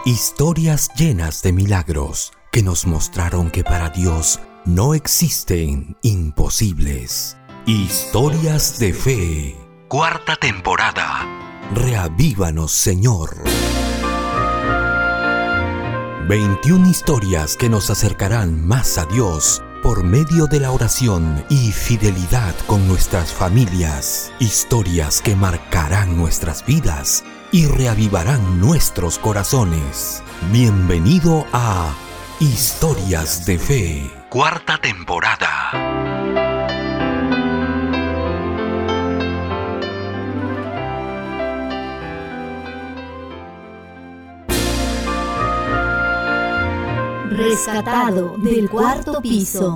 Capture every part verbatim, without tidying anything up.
Historias llenas de milagros que nos mostraron que para Dios no existen imposibles. Historias de fe. Cuarta temporada. Reavívanos, Señor. veintiuna historias que nos acercarán más a Dios por medio de la oración y fidelidad con nuestras familias. Historias que marcarán nuestras vidas y reavivarán nuestros corazones. Bienvenido a Historias de Fe, cuarta temporada. Rescatado del cuarto piso.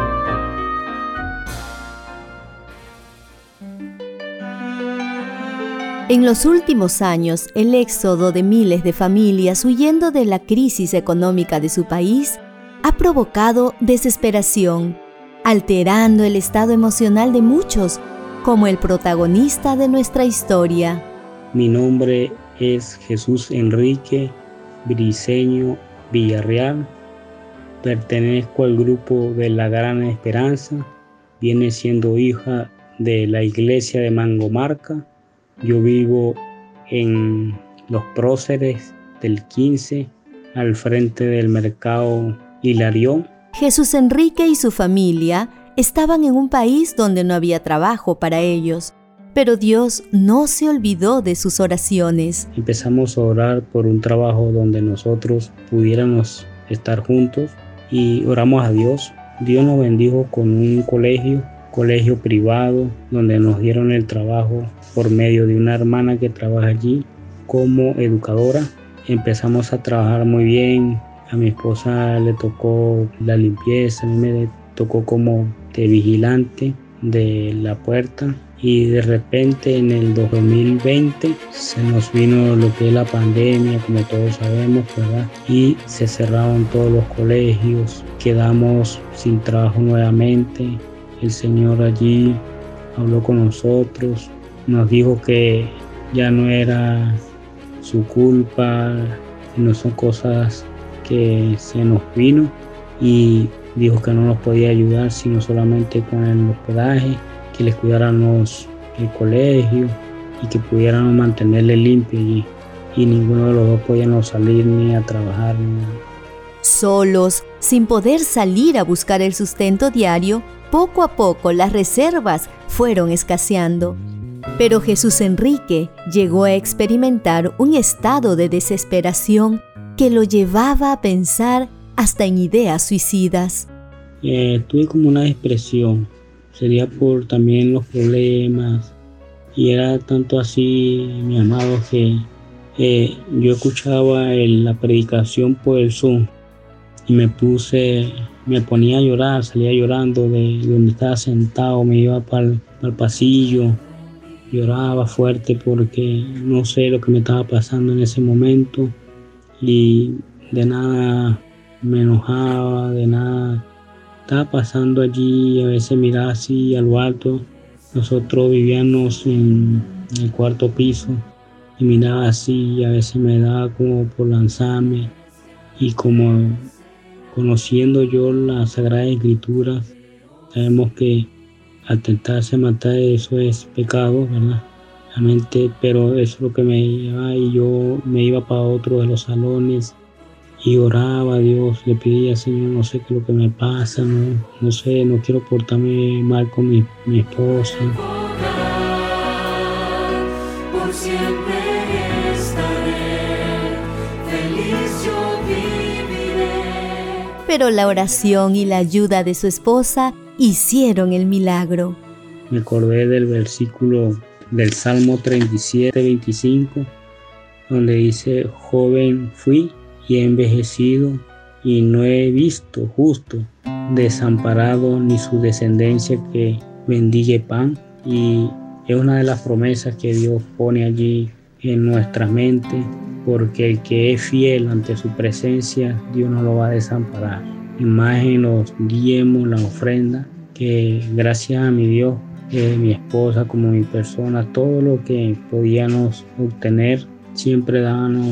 En los últimos años, el éxodo de miles de familias huyendo de la crisis económica de su país ha provocado desesperación, alterando el estado emocional de muchos, como el protagonista de nuestra historia. Mi nombre es Jesús Enrique Briceño Villarreal. Pertenezco al grupo de la Gran Esperanza. Viene siendo hija de la iglesia de Mangomarca. Yo vivo en Los Próceres del quince, al frente del mercado Hilarión. Jesús Enrique y su familia estaban en un país donde no había trabajo para ellos, pero Dios no se olvidó de sus oraciones. Empezamos a orar por un trabajo donde nosotros pudiéramos estar juntos y oramos a Dios. Dios nos bendijo con un colegio, colegio privado, donde nos dieron el trabajo por medio de una hermana que trabaja allí como educadora. Empezamos a trabajar muy bien. A mi esposa le tocó la limpieza, a mí me tocó como de vigilante de la puerta. Y de repente en el dos mil veinte se nos vino lo que es la pandemia, como todos sabemos, ¿verdad? Y se cerraron todos los colegios, quedamos sin trabajo nuevamente. El Señor allí habló con nosotros, nos dijo que ya no era su culpa, no son cosas que se nos vino, y dijo que no nos podía ayudar sino solamente con el hospedaje, que les cuidáramos el colegio y que pudiéramos mantenerle limpio allí, y ninguno de los dos podíamos salir ni a trabajar ni nada. Solos, sin poder salir a buscar el sustento diario, poco a poco las reservas fueron escaseando. Pero Jesús Enrique llegó a experimentar un estado de desesperación que lo llevaba a pensar hasta en ideas suicidas. Eh, tuve como una depresión, sería por también los problemas, y era tanto así, mi amado, que eh, yo escuchaba el, la predicación por el Zoom y me puse, me ponía a llorar, salía llorando de donde estaba sentado, me iba para el pasillo, lloraba fuerte porque no sé lo que me estaba pasando en ese momento, y de nada me enojaba, de nada estaba pasando allí. A veces miraba así a lo alto, nosotros vivíamos en el cuarto piso, y miraba así, y a veces me daba como por lanzarme, y como conociendo yo las Sagradas Escrituras, sabemos que atentarse a matar, eso es pecado, ¿verdad? Realmente, pero eso es lo que me llevaba, y yo me iba para otro de los salones y oraba a Dios, le pedía: Señor, no sé qué es lo que me pasa, no, no sé, no quiero portarme mal con mi, mi esposa. Por siempre estaré, feliz yo viviré. Pero la oración y la ayuda de su esposa hicieron el milagro. Me acordé del versículo del Salmo treinta y siete, veinticinco, donde dice: joven fui y he envejecido, y no he visto justo desamparado, ni su descendencia que mendigue pan. Y es una de las promesas que Dios pone allí en nuestra mente, porque el que es fiel ante su presencia, Dios no lo va a desamparar. Y más en los diezmos, la ofrenda, que gracias a mi Dios, eh, mi esposa como mi persona, todo lo que podíamos obtener, siempre dábamos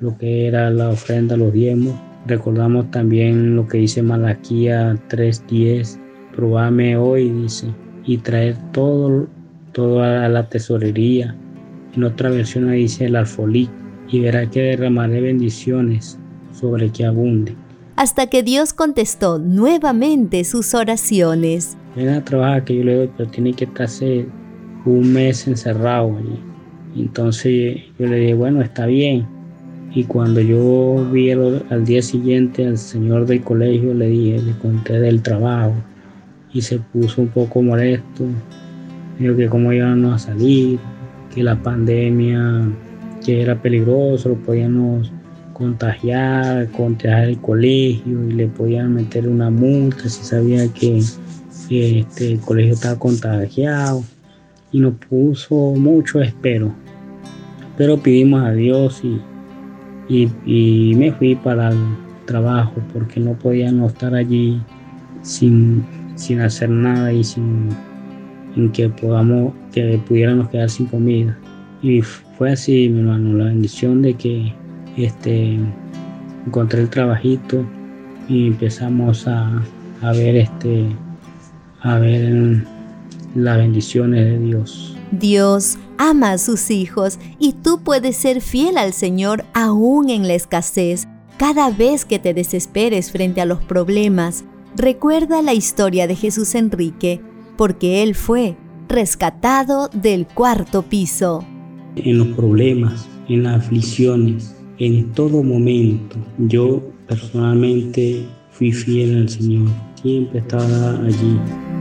lo que era la ofrenda, los diezmos. Recordamos también lo que dice Malaquías tres diez, probadme hoy, dice, y traer todo, todo a la tesorería. En otra versión dice el alfolí, y verá que derramaré bendiciones sobre que abunde. Hasta que Dios contestó nuevamente sus oraciones. Ven a trabajar, que yo le doy, pero tiene que estarse un mes encerrado allí. Entonces yo le dije, bueno, está bien. Y cuando yo vi el, al día siguiente al señor del colegio, le dije, le conté del trabajo. Y se puso un poco molesto. Dijo que cómo íbamos a salir, que la pandemia, que era peligroso, lo podíamos contagiar, contagiar el colegio y le podían meter una multa si sabía que, que este, el colegio estaba contagiado. Y nos puso mucho espero. Pero pedimos a Dios y, y, y me fui para el trabajo porque no podíamos estar allí sin, sin hacer nada y sin, sin que podamos, que pudiéramos quedar sin comida. Y fue así, mi hermano, la bendición de que este, encontré el trabajito y empezamos a, a ver este, a ver las bendiciones de Dios. Dios ama a sus hijos y tú puedes ser fiel al Señor aún en la escasez. Cada vez que te desesperes frente a los problemas, recuerda la historia de Jesús Enrique, porque Él fue rescatado del cuarto piso. En los problemas, en las aflicciones, en todo momento, yo personalmente fui fiel al Señor. Siempre estaba allí.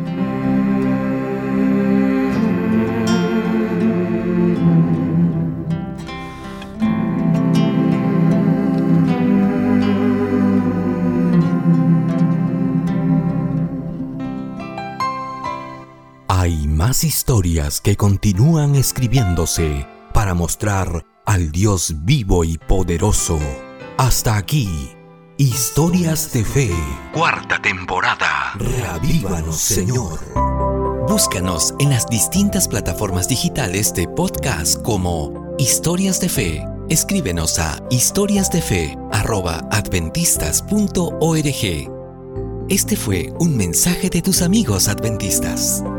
Hay más historias que continúan escribiéndose para mostrar al Dios vivo y poderoso. Hasta aquí, Historias de Fe, cuarta temporada. Reavívanos, Señor. Búscanos en las distintas plataformas digitales de podcast como Historias de Fe. Escríbenos a historiasdefe arroba adventistas punto org. Este fue un mensaje de tus amigos adventistas.